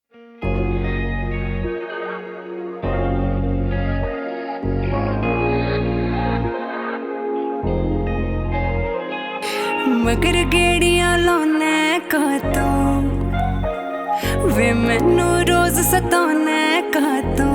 मगर गेड़ियां लाने का तो वे मैनू रोज सताने का तो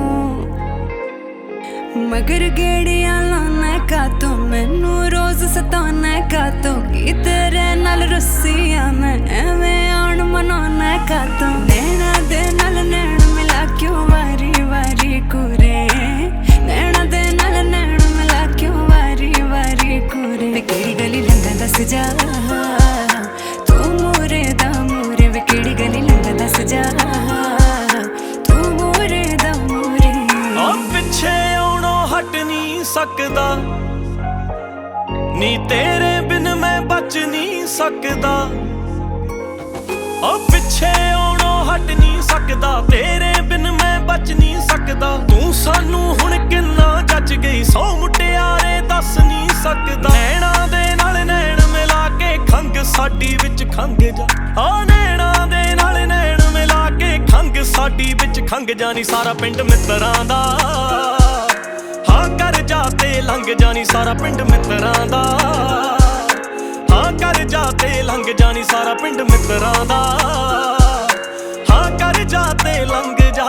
मगर गेड़ियां लाने का तो मैनू रोज सताने का तो की तेरे नाल रुस्सिया मैं एवें आन मनाने का तो नैना दे नाल नैन मिला क्यों वारी वारी कुरे नैना दे नाल नैन मिला क्यों वारी वारी कुरे वे केड़ी गली लंघा दस जा तू मोरे दा मोरे वे केड़ी गली लंघा दस जा तू मोरे दा मोरे आ पिछे आउणों हट नहीं सकदा नी तेरे बिन मैं बच नहीं सकदा ओ पिछे आउणों हट नहीं सकदा तेरे बिन मैं बच नहीं सकदा तू सानू हुण किन्ना जच गई सौ मुटियारे दस नहीं सकदा नैना दे नाल नैन मिला के खंग साडी विच खंग जा आ नैना दे नाल नैन मिला के खंग साडी विच खंग जानी सारा पिंड मित्तरां दा हाँ कर जा ते लंघ जानी सारा पिंड मित्तरां दा हाँ कर जा ते लंघ जानी सारा पिंड मित्तरां दा हाँ कर जा ते लंघ जा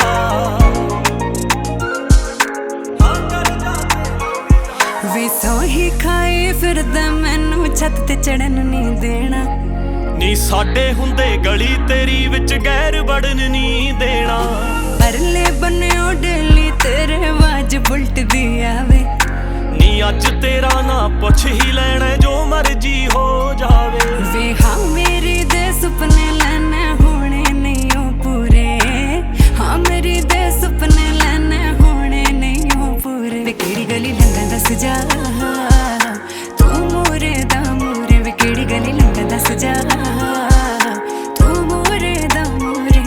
हाँ कर जा वे सोही खाए फिरदा मैनू छत ते चढ़न नहीं देना नी साडे हुंदे गली तेरी विच गैर वड़न नहीं देना परले बन्नेओ डेली तेरे आवाज बुलट दी आवे नी अज तेरा ना पुछ ही लेना जो मर्जी हो जावे वे हाँ मेरी दे सुपने लेने होने नहीं हो पूरे हाँ मेरी दे सुपने लेने होने नहीं हो पूरे वे केड़ी गली लंघा दस जा तू मोरे दा मोरे वे केड़ी गली लंघा दस जा तू मोरे दा मोरे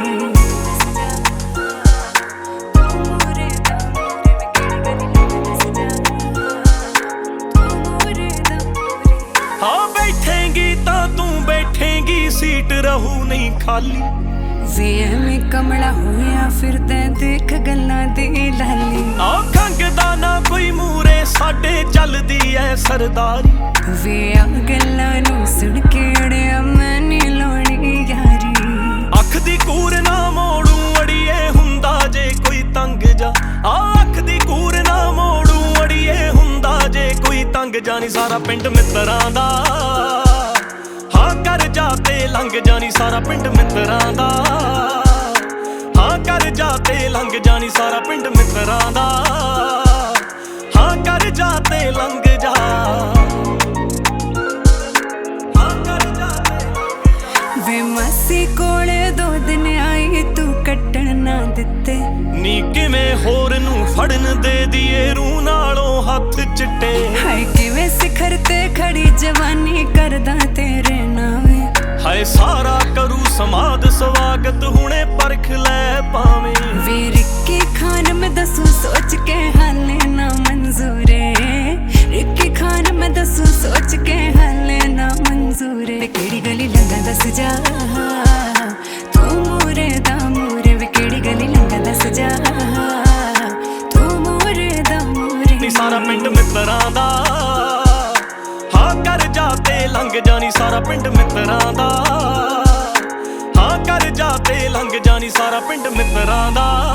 तू मोरे दा मोरे वे केड़ी गली लंघा दस जा तू मोरे दा मोरे हाँ बैठेंगी तां तू बैठेंगी सीट रहू नहीं खाली वे एवें कमला होया फिरदा देख गल्लां दी लाली आ खंगदा ना कोई मूरे साडे चलदी ऐ सरदारी वे आ गल्लां नू सुन के अड़िया मैं नी लाउणी यारी अख दी कूर ना मोड़ू अड़िए हुंदा जे कोई तंग जा आ अख दी कूर ना मोड़ू अड़िए हुंदा जे कोई तंग जानी सारा पिंड मित्तरां दा हाँ कर जा ते लंघ जानी सारा पिंड मित्तरां दा हाँ कर जा ते लंघ जानी सारा पिंड मित्तरां दा हाँ कर जा ते लंघ जा हाँ कर जा ते वे मासी कोले दो दिन आई तू कट्टण ना दिते नी किवें होर नू फड़न दे दिए रू नालों हथ चिट्टे हाय किवें सिखर ते खड़ी जवानी करदा तेरे नावे हाय सारा करू समाद स्वागत हुणे परख ले पावे वे रिक्की खान में दसू सोच के हाले ना मंजूरे रिक्की खान में दसू सोच के हाले ना मंजूरे वे केड़ी गली लंघा दस जा तू मोरे दा मोरे वे केड़ी गली लंघा दस जा तू मोरे दा मोरे नी सारा पिंड मित्तरां दा हाँ कर जा ते लंघ जानी सारा पिंड मित्तरां दा हाँ कर जा ते लंघ जानी सारा पिंड मित्तरां दा।